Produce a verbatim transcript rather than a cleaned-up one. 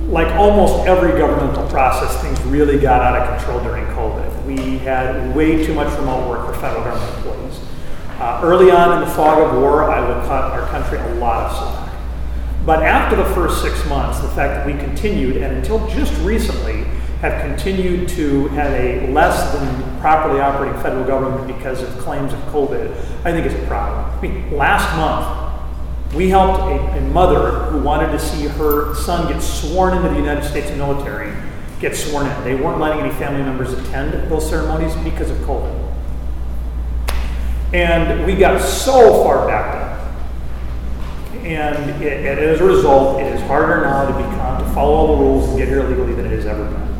like almost every governmental process, things really got out of control during COVID. We had way too much remote work for federal government employees. Uh, early on in the fog of war, I would cut our country a lot of slack. But after the first six months, the fact that we continued, and until just recently, have continued to have a less than properly operating federal government because of claims of COVID, I think is a problem. I mean, last month, we helped a, a mother who wanted to see her son get sworn into the United States military get sworn in. They weren't letting any family members attend those ceremonies because of COVID. And we got so far backed up. And, it, and as a result, it is harder now to become, to follow all the rules and get here illegally than it has ever been.